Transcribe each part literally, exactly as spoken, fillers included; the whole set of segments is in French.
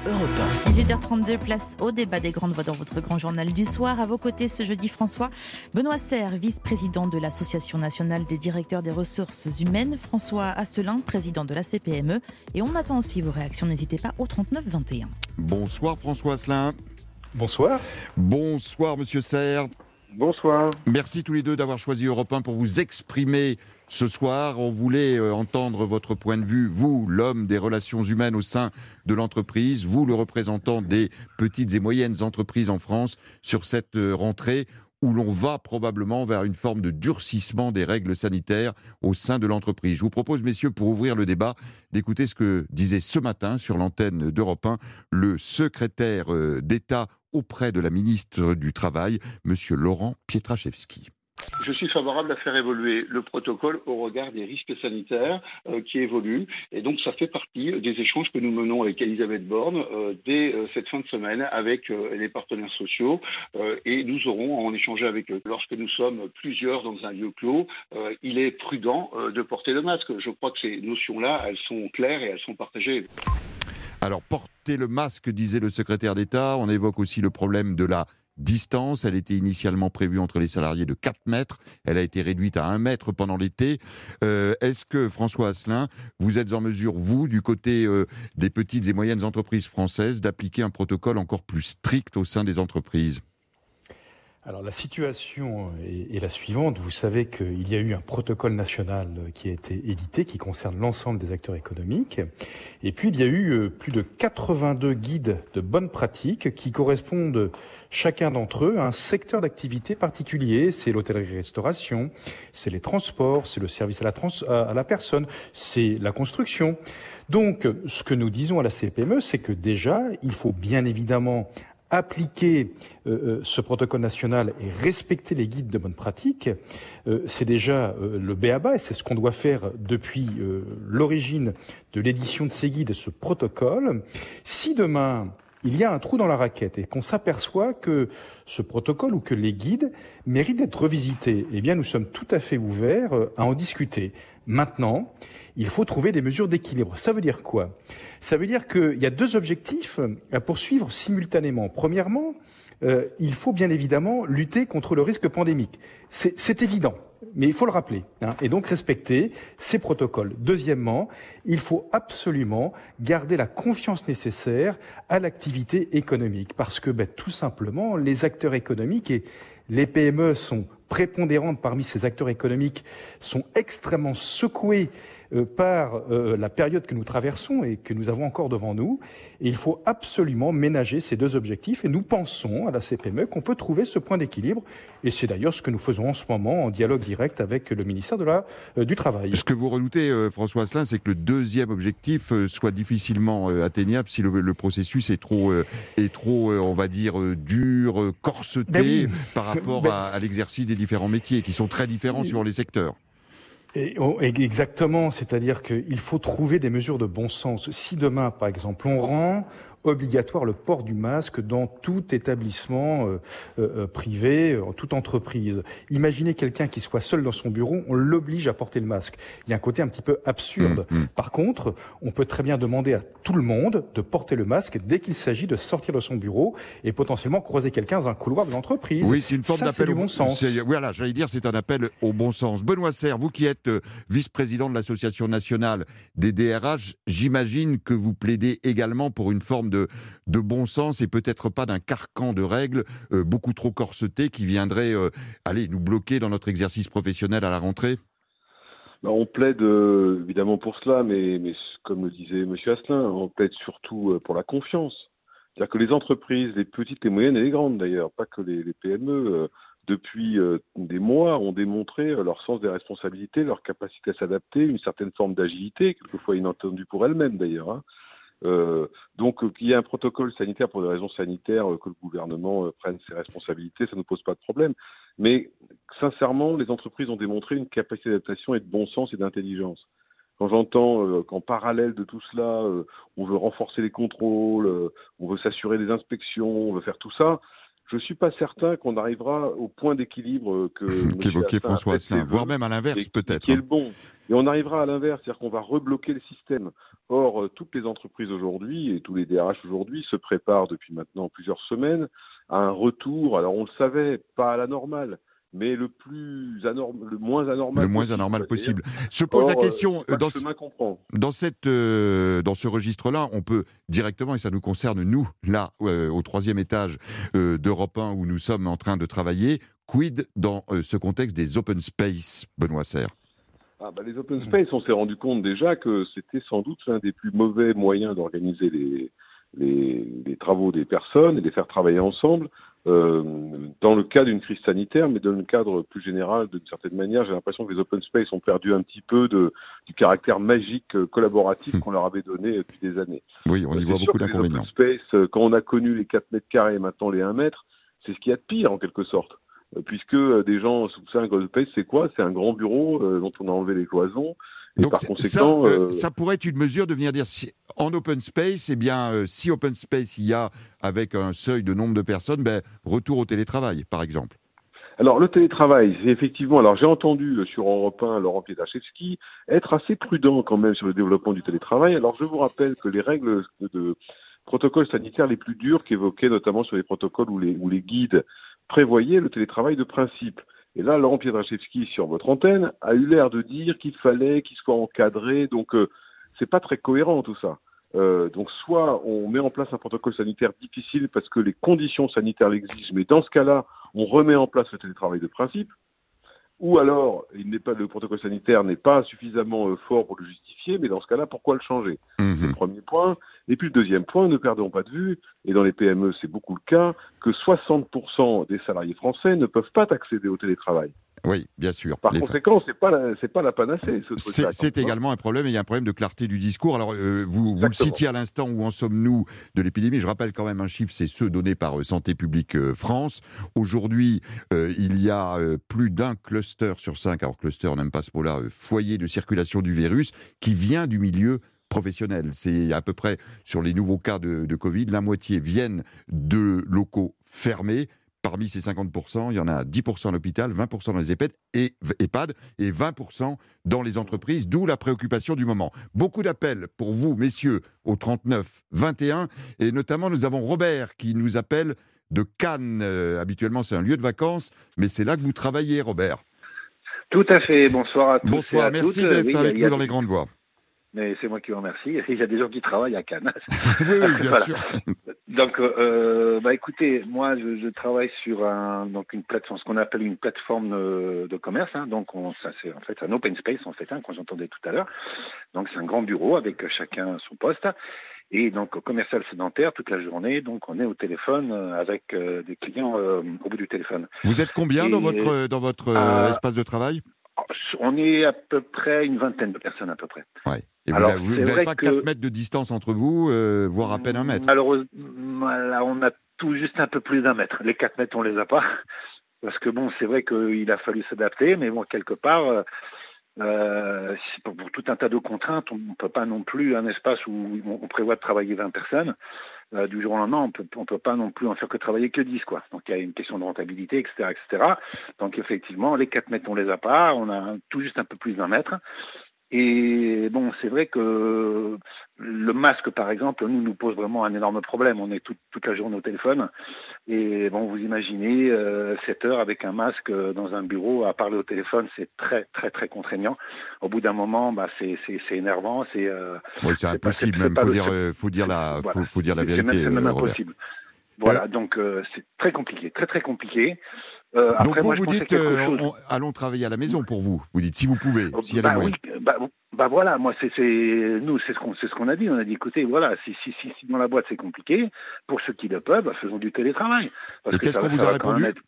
Europe un. dix-huit heures trente-deux, place au débat des grandes voix dans votre grand journal du soir. À vos côtés ce jeudi, François Benoît Serre, vice-président de l'Association nationale des directeurs des ressources humaines, François Asselin, président de la C P M E. Et on attend aussi vos réactions, n'hésitez pas au trente-neuf vingt et un. Bonsoir François Asselin. Bonsoir. Bonsoir Monsieur Serre. Bonsoir. Merci tous les deux d'avoir choisi Europe un pour vous exprimer ce soir. On voulait euh, entendre votre point de vue, vous, l'homme des relations humaines au sein de l'entreprise, vous, le représentant des petites et moyennes entreprises en France, sur cette euh, rentrée où l'on va probablement vers une forme de durcissement des règles sanitaires au sein de l'entreprise. Je vous propose, messieurs, pour ouvrir le débat, d'écouter ce que disait ce matin sur l'antenne d'Europe un le secrétaire euh, d'État auprès de la ministre du Travail, M. Laurent Pietraszewski. Je suis favorable à faire évoluer le protocole au regard des risques sanitaires euh, qui évoluent. Et donc, ça fait partie des échanges que nous menons avec Elisabeth Borne euh, dès euh, cette fin de semaine avec euh, les partenaires sociaux. Euh, et nous aurons à en échanger avec eux. Lorsque nous sommes plusieurs dans un lieu clos, euh, il est prudent euh, de porter le masque. Je crois que ces notions-là, elles sont claires et elles sont partagées. Alors, porter le masque, disait le secrétaire d'État. On évoque aussi le problème de la distance. Elle était initialement prévue entre les salariés de quatre mètres. Elle a été réduite à un mètre pendant l'été. Euh, est-ce que, François Asselin, vous êtes en mesure, vous, du côté euh, des petites et moyennes entreprises françaises, d'appliquer un protocole encore plus strict au sein des entreprises ? Alors la situation est, est la suivante. Vous savez qu'il y a eu un protocole national qui a été édité, qui concerne l'ensemble des acteurs économiques. Et puis il y a eu plus de quatre-vingt-deux guides de bonnes pratiques qui correspondent chacun d'entre eux à un secteur d'activité particulier. C'est l'hôtellerie-restauration, c'est les transports, c'est le service à la, trans- à la personne, c'est la construction. Donc ce que nous disons à la C P M E, c'est que déjà, il faut bien évidemment appliquer euh, ce protocole national et respecter les guides de bonne pratique, euh, c'est déjà euh, le b a ba et c'est ce qu'on doit faire depuis euh, l'origine de l'édition de ces guides et ce protocole. Si demain il y a un trou dans la raquette et qu'on s'aperçoit que ce protocole ou que les guides méritent d'être revisités, eh bien nous sommes tout à fait ouverts à en discuter. Maintenant, il faut trouver des mesures d'équilibre. Ça veut dire quoi ? Ça veut dire qu'il y a deux objectifs à poursuivre simultanément. Premièrement, euh, il faut bien évidemment lutter contre le risque pandémique. C'est, c'est évident, mais il faut le rappeler, hein, et donc respecter ces protocoles. Deuxièmement, il faut absolument garder la confiance nécessaire à l'activité économique, parce que ben, tout simplement, les acteurs économiques et les P M E sont prépondérantes parmi ces acteurs économiques, sont extrêmement secoués euh, par euh, la période que nous traversons et que nous avons encore devant nous. Et il faut absolument ménager ces deux objectifs. Et nous pensons à la C P M E qu'on peut trouver ce point d'équilibre. Et c'est d'ailleurs ce que nous faisons en ce moment en dialogue direct avec le ministère de la, euh, du Travail. Ce que vous redoutez, euh, François Asselin, c'est que le deuxième objectif euh, soit difficilement euh, atteignable si le, le processus est trop, euh, est trop euh, on va dire, euh, dur, euh, corseté ben oui. par rapport ben... à, à l'exercice des différents métiers qui sont très différents suivant les secteurs. Et, oh, exactement, c'est-à-dire qu'il faut trouver des mesures de bon sens. Si demain, par exemple, on rend obligatoire le port du masque dans tout établissement euh, euh, privé, en toute entreprise. Imaginez quelqu'un qui soit seul dans son bureau, on l'oblige à porter le masque. Il y a un côté un petit peu absurde. Mmh, mmh. Par contre, on peut très bien demander à tout le monde de porter le masque dès qu'il s'agit de sortir de son bureau et potentiellement croiser quelqu'un dans un couloir de l'entreprise. Oui, c'est une forme Ça, d'appel au bon sens. C'est, voilà, j'allais dire, c'est un appel au bon sens. Benoît Serre, vous qui êtes euh, vice-président de l'Association nationale des D R H, j'imagine que vous plaidez également pour une forme de, de bon sens et peut-être pas d'un carcan de règles euh, beaucoup trop corseté qui viendrait euh, aller nous bloquer dans notre exercice professionnel à la rentrée. Ben, on plaide euh, évidemment pour cela, mais, mais comme le disait M. Asselin, on plaide surtout pour la confiance. C'est-à-dire que les entreprises, les petites, les moyennes et les grandes d'ailleurs, pas que les, les P M E, euh, depuis euh, des mois ont démontré euh, leur sens des responsabilités, leur capacité à s'adapter, une certaine forme d'agilité, quelquefois inattendue pour elles-mêmes d'ailleurs. Hein. Euh, donc euh, qu'il y ait un protocole sanitaire pour des raisons sanitaires, euh, que le gouvernement euh, prenne ses responsabilités, ça ne nous pose pas de problème. Mais sincèrement, les entreprises ont démontré une capacité d'adaptation et de bon sens et d'intelligence. Quand j'entends euh, qu'en parallèle de tout cela, euh, on veut renforcer les contrôles, euh, on veut s'assurer des inspections, on veut faire tout ça, je ne suis pas certain qu'on arrivera au point d'équilibre que qu'évoquait François Asselin, voire même à l'inverse peut-être. Qui est le bon. Et on arrivera à l'inverse, c'est-à-dire qu'on va rebloquer le système. Or, toutes les entreprises aujourd'hui et tous les D R H aujourd'hui se préparent depuis maintenant plusieurs semaines à un retour, alors on le savait, pas à la normale, mais le plus anorm- le moins anormal le moins possible, anormal possible. Se pose Or, la question euh, dans, ce, dans cette euh, dans ce registre-là, on peut directement, et ça nous concerne nous là euh, au troisième étage euh, d'Europe un où nous sommes en train de travailler. Quid dans euh, ce contexte des open space, Benoît Serre? Ah bah les open space, on s'est rendu compte déjà que c'était sans doute l'un des plus mauvais moyens d'organiser les, les, les travaux des personnes et de les faire travailler ensemble euh, dans le cas d'une crise sanitaire, mais dans le cadre plus général, d'une certaine manière, j'ai l'impression que les open space ont perdu un petit peu de, du caractère magique euh, collaboratif qu'on leur avait donné depuis des années. Oui, on y euh, voit beaucoup d'inconvénients. Les open space, euh, quand on a connu les quatre mètres carrés et maintenant les un mètre, c'est ce qu'il y a de pire en quelque sorte. Puisque des gens sous un open space, c'est quoi? C'est un grand bureau euh, dont on a enlevé les cloisons. Et Donc par ça, conséquent, euh, euh... ça pourrait être une mesure de venir dire si, en open space, eh bien, euh, si open space il y a avec un seuil de nombre de personnes, ben, retour au télétravail, par exemple. Alors le télétravail, c'est effectivement. Alors j'ai entendu sur Europe un Laurent Pietraszewski être assez prudent quand même sur le développement du télétravail. Alors je vous rappelle que les règles de, de protocoles sanitaires les plus durs qu'évoquaient notamment sur les protocoles ou les, ou les guides prévoyaient le télétravail de principe. Et là, Laurent Pietraszewski, sur votre antenne, a eu l'air de dire qu'il fallait qu'il soit encadré. Donc, euh, c'est pas très cohérent tout ça. Euh, donc, soit on met en place un protocole sanitaire difficile parce que les conditions sanitaires l'exigent, mais dans ce cas-là, on remet en place le télétravail de principe. Ou alors, il n'est pas, le protocole sanitaire n'est pas suffisamment euh, fort pour le justifier, mais dans ce cas-là, pourquoi le changer? Mmh. C'est le premier point. Et puis le deuxième point, ne perdons pas de vue, et dans les P M E c'est beaucoup le cas, que soixante pour cent des salariés français ne peuvent pas accéder au télétravail. Oui, bien sûr. Par les conséquent, c'est pas la, c'est pas la panacée. Ce c'est, c'est également un problème, et il y a un problème de clarté du discours. Alors, euh, vous, vous le citiez à l'instant, où en sommes-nous de l'épidémie? Je rappelle quand même un chiffre, c'est ceux donnés par euh, Santé publique euh, France. Aujourd'hui, euh, il y a euh, plus d'un cluster sur cinq, alors cluster, on n'aime pas ce mot-là, euh, foyer de circulation du virus, qui vient du milieu professionnel. C'est à peu près, sur les nouveaux cas de, de Covid, la moitié viennent de locaux fermés. Parmi ces cinquante pour cent, il y en a dix pour cent à l'hôpital, vingt pour cent dans les EHPAD et, EHPAD et vingt pour cent dans les entreprises, d'où la préoccupation du moment. Beaucoup d'appels pour vous, messieurs, au trente-neuf vingt et un, et notamment nous avons Robert qui nous appelle de Cannes. Euh, habituellement, c'est un lieu de vacances, mais c'est là que vous travaillez, Robert. Tout à fait, bonsoir à tous. Bonsoir, et à merci toutes. d'être oui, avec a, nous a... dans les grandes voies. Mais c'est moi qui vous remercie. Il y a des gens qui travaillent à Cannes. Oui, oui, bien voilà. sûr. Donc, euh, bah écoutez, moi, je, je travaille sur un, donc une plateforme, ce qu'on appelle une plateforme de, de commerce. Hein. Donc, on, ça c'est en fait un open space, en fait, hein, qu'on j'entendais tout à l'heure. Donc, c'est un grand bureau avec chacun son poste. Et donc, au commercial sédentaire, toute la journée, donc on est au téléphone avec euh, des clients euh, au bout du téléphone. Vous êtes combien Et, dans votre, dans votre euh, espace de travail? On est à peu près une vingtaine de personnes, à peu près. Ouais. Et Alors, vous n'avez pas que... quatre mètres de distance entre vous, euh, voire à peine un mètre? Malheureusement, là, on a tout juste un peu plus d'un mètre. Les quatre mètres, on les a pas. Parce que bon, c'est vrai qu'il a fallu s'adapter, mais bon, quelque part, euh, pour, pour tout un tas de contraintes, on ne peut pas non plus un espace où on prévoit de travailler vingt personnes. Euh, du jour au lendemain, on peut, on peut pas non plus en faire que travailler que dix, quoi. Donc, il y a une question de rentabilité, et cetera, et cetera. Donc, effectivement, les quatre mètres, on les a pas. On a tout juste un peu plus d'un mètre. Et bon, c'est vrai que le masque, par exemple, nous, nous pose vraiment un énorme problème. On est tout, toute la journée au téléphone. Et bon, vous imaginez, euh, sept heures avec un masque dans un bureau à parler au téléphone, c'est très, très, très contraignant. Au bout d'un moment, bah, c'est, c'est, c'est énervant. C'est, euh, oui, c'est, c'est impossible, pas, c'est, même. Il faut, dire, euh, faut, dire la, voilà. faut, faut dire la vérité. C'est même, c'est même euh, impossible. Voilà, euh... donc euh, c'est très compliqué, très, très compliqué. Euh, Donc après, vous, moi, vous dites, euh, chose... on, allons travailler à la maison pour vous. Vous dites, si vous pouvez, s'il y a bah, les moyens. Oui, bah, bah voilà, moi, c'est, c'est nous, c'est ce qu'on, c'est ce qu'on a dit. On a dit, écoutez, voilà, si, si, si, si dans la boîte c'est compliqué, pour ceux qui le peuvent, bah, faisons du télétravail. Parce Et que qu'est-ce qu'on vous a répondu? Être...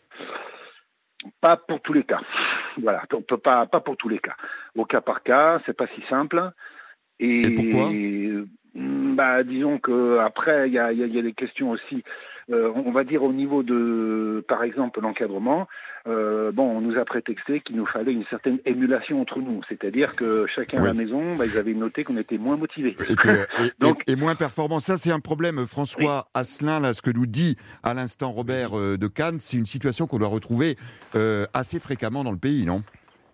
Pas pour tous les cas. Voilà, on peut pas, pas pour tous les cas. Au cas par cas, c'est pas si simple. Et, Et pourquoi? bah, disons que après il y a, y, a, y a des questions aussi. Euh, on va dire au niveau de, par exemple, l'encadrement. Euh, bon, on nous a prétexté qu'il nous fallait une certaine émulation entre nous, c'est-à-dire que chacun oui. à la maison, bah, ils avaient noté qu'on était moins motivés. Et, que, et, Donc, et, et moins performants. Ça, c'est un problème, François oui. Asselin, là, ce que nous dit à l'instant Robert euh, de Cannes, c'est une situation qu'on doit retrouver euh, assez fréquemment dans le pays, non ?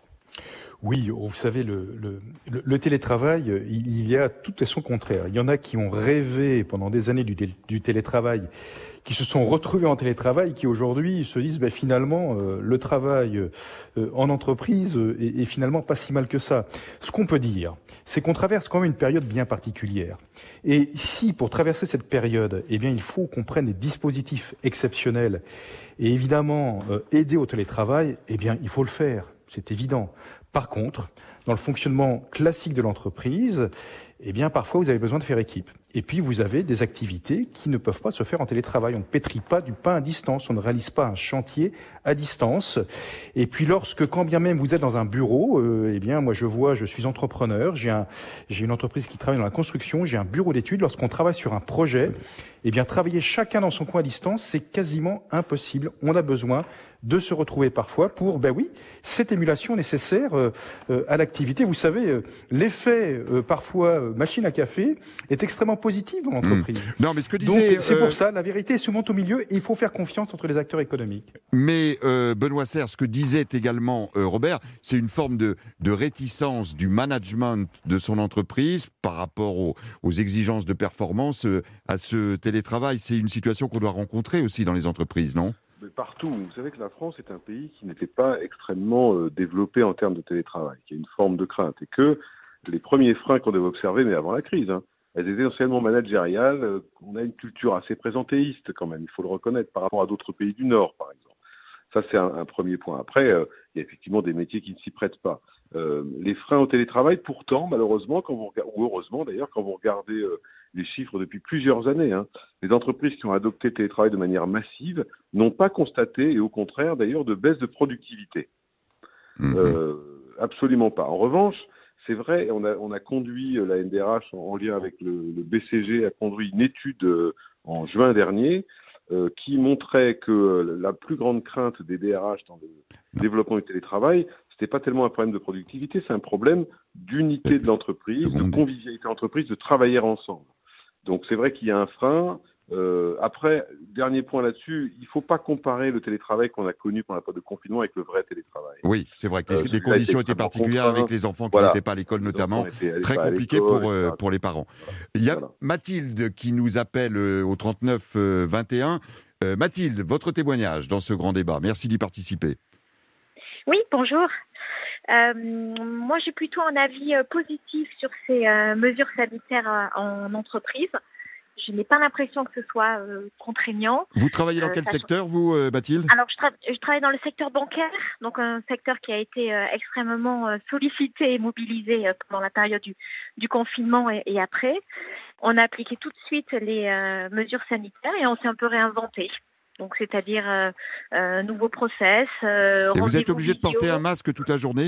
Oui, vous savez, le, le, le, le télétravail, il, il y a tout et son contraire. Il y en a qui ont rêvé pendant des années du, du télétravail, qui se sont retrouvés en télétravail, qui aujourd'hui se disent ben, finalement euh, le travail euh, en entreprise euh, est, est finalement pas si mal que ça. Ce qu'on peut dire, c'est qu'on traverse quand même une période bien particulière. Et si pour traverser cette période, eh bien il faut qu'on prenne des dispositifs exceptionnels et évidemment euh, aider au télétravail, eh bien il faut le faire, c'est évident. Par contre, dans le fonctionnement classique de l'entreprise, eh bien, parfois, vous avez besoin de faire équipe. Et puis, vous avez des activités qui ne peuvent pas se faire en télétravail. On ne pétrit pas du pain à distance. On ne réalise pas un chantier à distance. Et puis, lorsque, quand bien même vous êtes dans un bureau, euh, eh bien, moi, je vois, je suis entrepreneur. J'ai un, j'ai une entreprise qui travaille dans la construction. J'ai un bureau d'études. Lorsqu'on travaille sur un projet, eh bien, travailler chacun dans son coin à distance, c'est quasiment impossible. On a besoin de se retrouver parfois pour, ben oui, cette émulation nécessaire euh, euh, à l'activité. Vous savez, euh, l'effet, euh, parfois, euh, machine à café, est extrêmement positif dans l'entreprise. Mmh. Non, mais ce que disait... Donc, c'est euh... pour ça, la vérité est souvent au milieu et il faut faire confiance entre les acteurs économiques. Mais, euh, Benoît Serre, ce que disait également euh, Robert, c'est une forme de, de réticence du management de son entreprise par rapport aux, aux exigences de performance euh, à ce télétravail. C'est une situation qu'on doit rencontrer aussi dans les entreprises, non ? Mais partout. Vous savez que la France est un pays qui n'était pas extrêmement euh, développé en termes de télétravail, qui a une forme de crainte. Et que les premiers freins qu'on devait observer, mais avant la crise, hein, elles étaient essentiellement managériales. Euh, on a une culture assez présentéiste quand même, il faut le reconnaître, par rapport à d'autres pays du Nord, par exemple. Ça, c'est un, un premier point. Après, euh, il y a effectivement des métiers qui ne s'y prêtent pas. Euh, les freins au télétravail, pourtant, malheureusement, quand vous regardez, ou heureusement d'ailleurs, quand vous regardez euh, les chiffres depuis plusieurs années, hein, les entreprises qui ont adopté le télétravail de manière massive n'ont pas constaté, et au contraire d'ailleurs, de baisse de productivité. Mmh. Euh, absolument pas. En revanche, c'est vrai, on a, on a conduit, la N D R H, en, en lien avec le, le B C G, a conduit une étude euh, en juin dernier euh, qui montrait que la plus grande crainte des D R H dans le développement du télétravail, c'était pas tellement un problème de productivité, c'est un problème d'unité de l'entreprise, de convivialité de l'entreprise, de travailler ensemble. Donc c'est vrai qu'il y a un frein. Euh, après, dernier point là-dessus, il ne faut pas comparer le télétravail qu'on a connu pendant la période de confinement avec le vrai télétravail. Oui, c'est vrai que les, euh, les conditions étaient particulières contraint. Avec les enfants qui voilà. n'étaient pas à l'école notamment, très compliqué pour, euh, pour les parents. Il y a voilà. Mathilde qui nous appelle euh, au trente-neuf vingt et un. Euh, Mathilde, votre témoignage dans ce grand débat. Merci d'y participer. Oui, bonjour. Euh, moi, j'ai plutôt un avis euh, positif sur ces euh, mesures sanitaires euh, en entreprise. Je n'ai pas l'impression que ce soit euh, contraignant. Vous travaillez dans euh, quel sachant... secteur, vous, euh, Mathilde ? Alors, je, tra- je travaille dans le secteur bancaire, donc un secteur qui a été euh, extrêmement euh, sollicité et mobilisé euh, pendant la période du, du confinement et, et après. On a appliqué tout de suite les euh, mesures sanitaires et on s'est un peu réinventé. Donc, c'est-à-dire euh, euh, nouveaux process. Euh, et vous êtes obligé de porter un masque toute la journée ?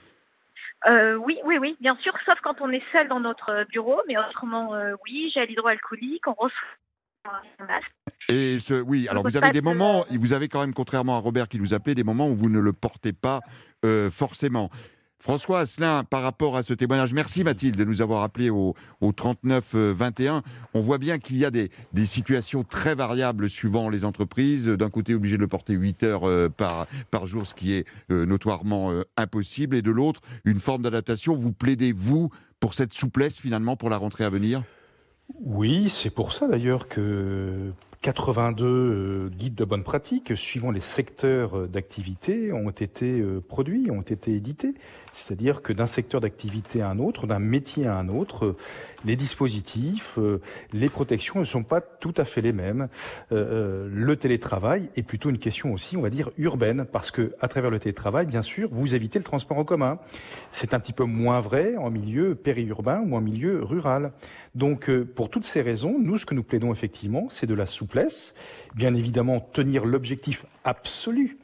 Euh, oui, oui, oui, bien sûr, sauf quand on est seul dans notre bureau, mais autrement, euh, oui, gel hydroalcoolique, on reçoit un masque. Et ce, oui, alors vous avez des moments, de... vous avez quand même, contrairement à Robert qui nous appelait, des moments où vous ne le portez pas euh, forcément. François Asselin, par rapport à ce témoignage, merci Mathilde de nous avoir appelé au, au trente-neuf vingt et un. On voit bien qu'il y a des, des situations très variables suivant les entreprises. D'un côté, obligé de le porter huit heures euh, par, par jour, ce qui est euh, notoirement euh, impossible. Et de l'autre, une forme d'adaptation. Vous plaidez, vous, pour cette souplesse finalement pour la rentrée à venir ? Oui, c'est pour ça d'ailleurs que quatre-vingt-deux euh, guides de bonne pratique, suivant les secteurs d'activité, ont été euh, produits, ont été édités. C'est-à-dire que d'un secteur d'activité à un autre, d'un métier à un autre, euh, les dispositifs, euh, les protections ne sont pas tout à fait les mêmes. Euh, le télétravail est plutôt une question aussi, on va dire, urbaine, parce que à travers le télétravail, bien sûr, vous évitez le transport en commun. C'est un petit peu moins vrai en milieu périurbain ou en milieu rural. Donc, euh, pour toutes ces raisons, nous, ce que nous plaidons effectivement, c'est de la souplesse. Bien évidemment, tenir l'objectif absolu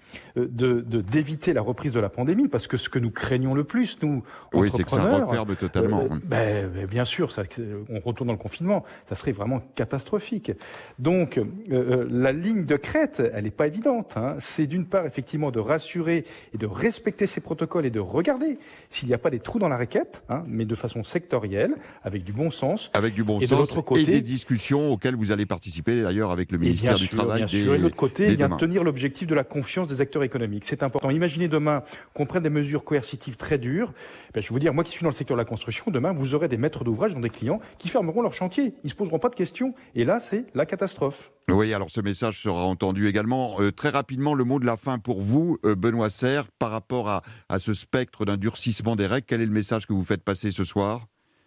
de, de, d'éviter la reprise de la pandémie, parce que ce que nous craignons le plus, nous, oui, c'est que ça referme totalement. Euh, ben, ben, bien sûr, ça, on retourne dans le confinement, ça serait vraiment catastrophique. Donc, euh, la ligne de crête, elle n'est pas évidente. Hein. C'est d'une part, effectivement, de rassurer et de respecter ces protocoles et de regarder s'il n'y a pas des trous dans la raquette, hein, mais de façon sectorielle, avec du bon sens. Avec du bon et sens de côté, et des discussions auxquelles vous allez participer, d'ailleurs, avec le ministère sûr, du Travail. Bien des, sûr. Et de l'autre côté, des eh bien, demain. tenir l'objectif de la confiance des acteurs économiques. C'est important. Imaginez demain qu'on prenne des mesures coercitives très dures. Ben, je vais vous dire, moi qui suis dans le secteur de la construction, demain, vous aurez des maîtres d'ouvrage dans des clients qui fermeront leur chantier. Ils ne se poseront pas de questions. Et là, c'est la catastrophe. Oui, alors ce message sera entendu également. Euh, très rapidement, le mot de la fin pour vous, euh, Benoît Serre, par rapport à, à ce spectre d'un durcissement des règles. Quel est le message que vous faites passer ce soir ?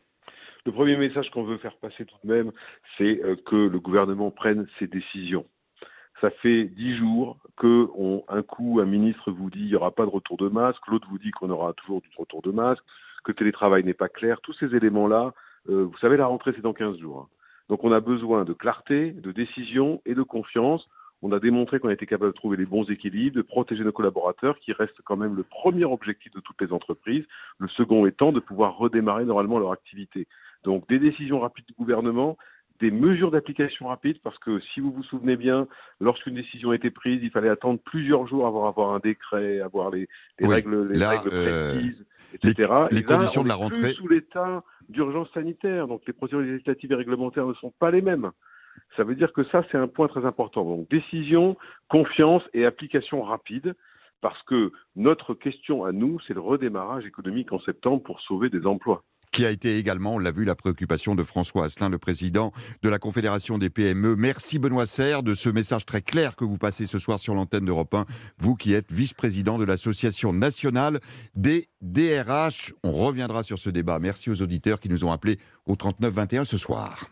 Le premier message qu'on veut faire passer tout de même, c'est euh, que le gouvernement prenne ses décisions. Ça fait dix jours que on, un coup, un ministre vous dit il n'y aura pas de retour de masque, l'autre vous dit qu'on aura toujours du retour de masque, que le télétravail n'est pas clair. Tous ces éléments-là, euh, vous savez, la rentrée, c'est dans quinze jours. Hein. Donc on a besoin de clarté, de décision et de confiance. On a démontré qu'on était capable de trouver les bons équilibres, de protéger nos collaborateurs, qui reste quand même le premier objectif de toutes les entreprises. Le second étant de pouvoir redémarrer normalement leur activité. Donc des décisions rapides du gouvernement, des mesures d'application rapides, parce que si vous vous souvenez bien, lorsqu'une décision a été prise, il fallait attendre plusieurs jours avant d'avoir un décret, avoir les, les oui, règles, les là, règles euh, précises, et cetera. Les, les et là, conditions on de la est plus rentrée sous l'état d'urgence sanitaire, donc les procédures législatives et réglementaires ne sont pas les mêmes. Ça veut dire que ça, c'est un point très important. Donc décision, confiance et application rapide, parce que notre question à nous, c'est le redémarrage économique en septembre pour sauver des emplois. Qui a été également, on l'a vu, la préoccupation de François Asselin, le président de la Confédération des P M E. Merci Benoît Serre de ce message très clair que vous passez ce soir sur l'antenne d'Europe un, vous qui êtes vice-président de l'Association nationale des D R H. On reviendra sur ce débat. Merci aux auditeurs qui nous ont appelés au trente-neuf vingt et un ce soir.